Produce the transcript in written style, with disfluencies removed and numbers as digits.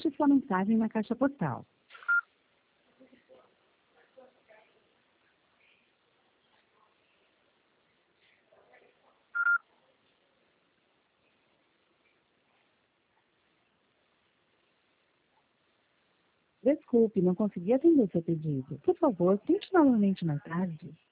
Deixe sua mensagem na caixa postal. Desculpe, não consegui atender seu pedido. Por favor, tente novamente mais tarde.